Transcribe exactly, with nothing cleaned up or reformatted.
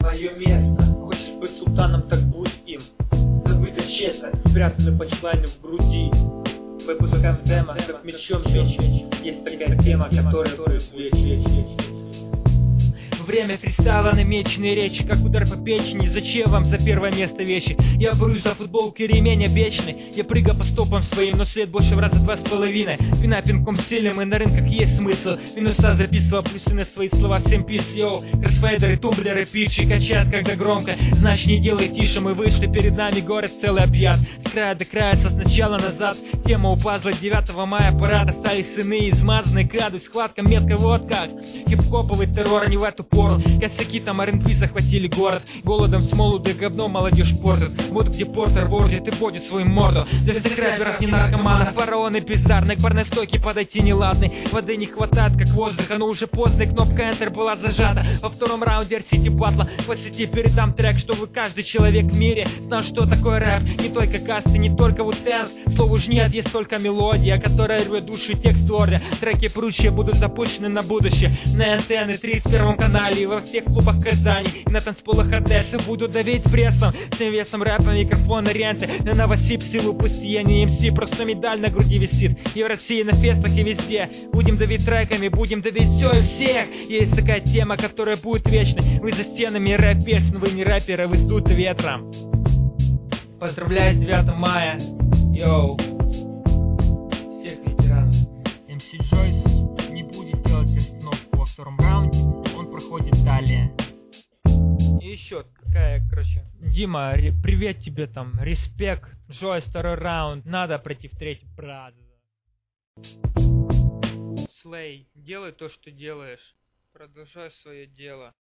твое место. Хочешь быть султаном, так будь им. Забыта честность, спрятаны панчлайны в груди. Выпускаем демо, как мечом меч. Есть такая тема, которая будет вечна. Время фристайла, намеченные речи, как удар по печени. Зачем вам за первое место вещи? Я борюсь за футболки, ремень обечный. Я прыгаю по стопам своим, но след больше в раза два с половиной. Вина пинком стилем, и на рынках есть смысл. Минуса записывал, плюсы на свои слова всем пис, йоу. Кроссфейдеры, тумблеры, пичи качают, когда громко. Значит, не делай тише, мы вышли, перед нами город целый объят. С края до края, со сначала назад. Тема у пазла девятого мая, парад. Остались сыны, измазанные, крадут, схватка, метка, вот как. Хип-хоповый террор, не в эту пору. Косяки там эр энд би захватили город. Голодом смолу да говно молодежь портит. Вот где портер вордит и бодит свою морду. Для всех рэперов не наркоманов. Фараоны бездарны, к барной стойке подойти неладный. Воды не хватает как воздуха, но уже поздно, и кнопка Enter была зажата. Во втором раунде эр-сити батла. По сети передам трек, чтобы каждый человек в мире знал, что такое рэп. Не только касты, не только вудтенс. Слов уж нет, есть только мелодия, которая рвет души, текст твердый. Треки прочие будут запущены на будущее. На эн тэ эн и тридцать первом канале. И во всех клубах Казани, и на танцполах Одессы. Буду давить прессом, всем весом рэпа, микрофон на ренте. На новосип, силу пусти, я не эм си, просто медаль на груди висит. И в России, на фестах и везде. Будем давить треками, будем давить все и всех. Есть такая тема, которая будет вечной. Вы за стенами рэп-песен, вы не рэперы, вы сдуты ветром. Поздравляю с девятым мая, йоу. Всех ветеранов. эм си Joyce не будет делать остановку во втором раунде. Проходит далее. И еще какая, короче. Дима, ре- привет тебе там, респект. Джойс, второй раунд. Надо пройти в третий, брат. Слей, делай то, что делаешь. Продолжай свое дело.